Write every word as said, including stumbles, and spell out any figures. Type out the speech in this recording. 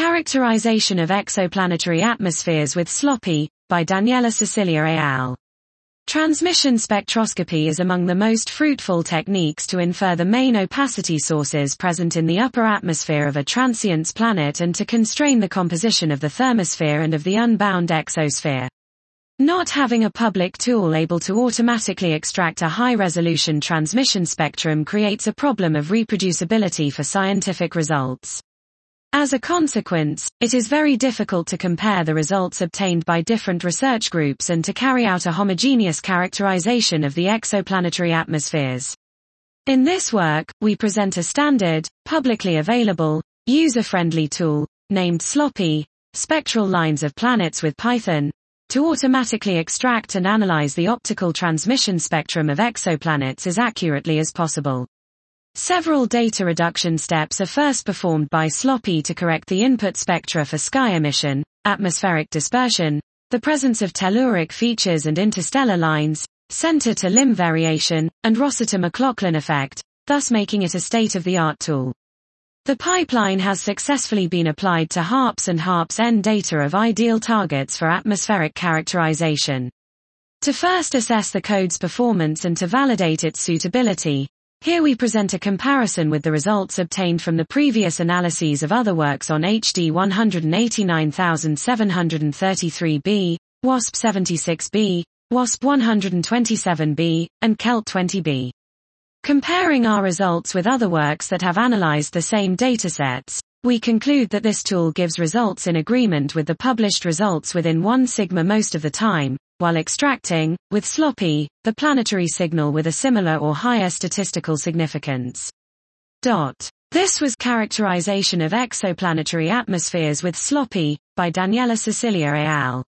Characterization of exoplanetary atmospheres with SLOPy, by Daniela Cecilia et al. Transmission spectroscopy is among the most fruitful techniques to infer the main opacity sources present in the upper atmosphere of a transient's planet and to constrain the composition of the thermosphere and of the unbound exosphere. Not having a public tool able to automatically extract a high-resolution transmission spectrum creates a problem of reproducibility for scientific results. As a consequence, it is very difficult to compare the results obtained by different research groups and to carry out a homogeneous characterization of the exoplanetary atmospheres. In this work, we present a standard, publicly available, user-friendly tool, named SLOPy, Spectral Lines of Planets with Python, to automatically extract and analyze the optical transmission spectrum of exoplanets as accurately as possible. Several data reduction steps are first performed by SLOPy to correct the input spectra for sky emission, atmospheric dispersion, the presence of telluric features and interstellar lines, center-to-limb variation, and Rossiter-McLaughlin effect, thus making it a state-of-the-art tool. The pipeline has successfully been applied to HARPS and HARPS-N data of ideal targets for atmospheric characterization. To first assess the code's performance and to validate its suitability, here we present a comparison with the results obtained from the previous analyses of other works on H D one eighty-nine seven thirty-three b, WASP seventy-six b, WASP one twenty-seven b, and KELT twenty b. Comparing our results with other works that have analyzed the same datasets, we conclude that this tool gives results in agreement with the published results within one sigma most of the time, while extracting, with SLOPy, the planetary signal with a similar or higher statistical significance. Dot. This was Characterization of Exoplanetary Atmospheres with SLOPy, by Daniela Cecilia et al.